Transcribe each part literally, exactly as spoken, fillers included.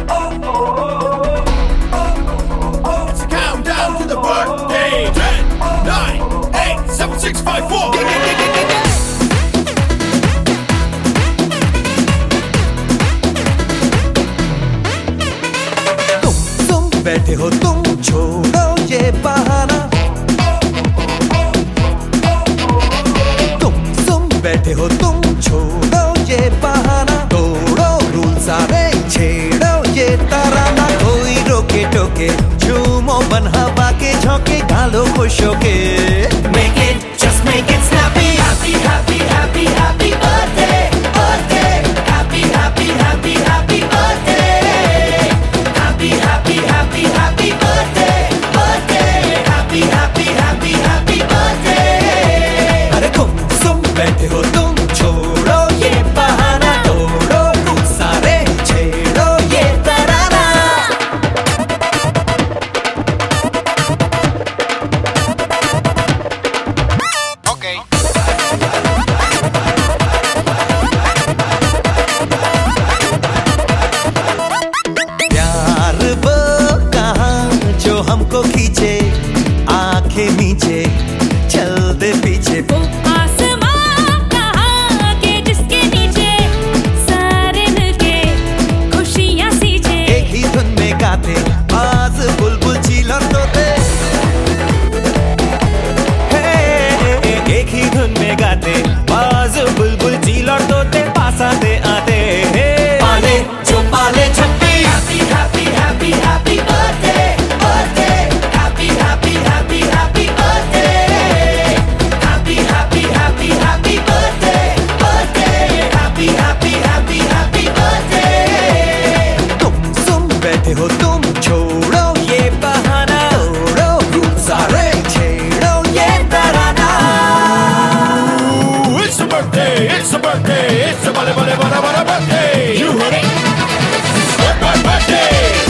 It's a countdown to the birthday. Ten, nine, eight, seven, six, five, four. बैठे हो तुम, छोड़ो ये बहाना। तुम तुम बैठे हो तुम, छोड़ो ये बहाना। तोड़ो रूल सारे, छेड़ो ये तराना। कोई रोके टोके, झूमो बन हवा के झोंके, गालो खुश होके। Make it, just make it snappy. Happy, happy, happy, happy birthday, birthday. Happy, happy, happy, happy birthday. Happy, happy, happy, happy birthday, birthday. Happy, happy, happy, happy birthday. अरे तुम तुम बैठे हो तुम, छोड़ो ये बहाना। तोड़ो रूल सारे, छेड़ो ये तराना। Okay. प्यार वो कहाँ जो हमको खींचे, आंखें नीचे चल दे पीछे। वो आसमां कहाँ के जिसके नीचे सारे मिलके खुशियाँ सींचे। एक ही धुन में गाते बाज बुलबुल चील और तोते। हे, एक ही धुन में गाते बाज बुलबुल चील और तोते। पास आते आते हे, पाले जो पाले छप्पी। Happy, happy, happy, happy birthday, birthday. Happy, happy, happy, happy birthday. Happy, happy, happy, happy birthday, birthday. Happy, happy, happy, happy birthday. तुम तुम बैठे हो तुम, छोड़ो ये बहाना। तोड़ो रूल सारे, छेड़ो ये तराना। Ooh, it's a birthday, it's a birthday, it's a bale bale bale bale birthday. You ready? Birthday, birthday.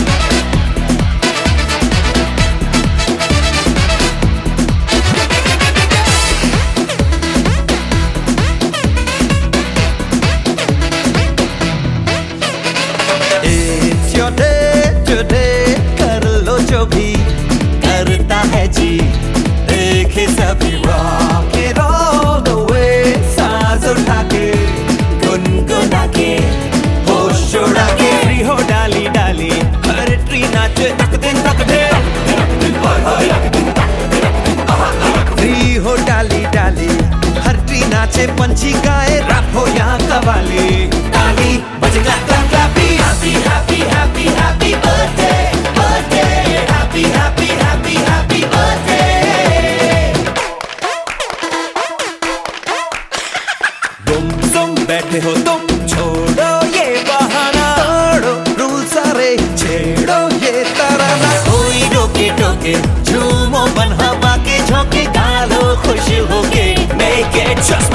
It's your day today, कर लो जो भी करता है जी। देखे सभी rock it all the way, सांस उठा के गुनगुना के होश उड़ा के। फ्री हो डाली डाली, हर ट्री नाचे तक दिन तक दे। फ्री हो डाली डाली, हर ट्री नाचे पंछी गाए, रैप हो या कवाली। ताली बजे clap clap clappy. Happy, happy, happy, happy birthday, birthday. Happy, happy, happy, happy birthday. तुम तुम बैठे हो तुम, छोड़ो ये बहाना। तोड़ो रूल सारे, छेड़ो ये तराना। कोई रोके टोके, झूमो बन हवा के झोंके, गालो खुश होके। Make it just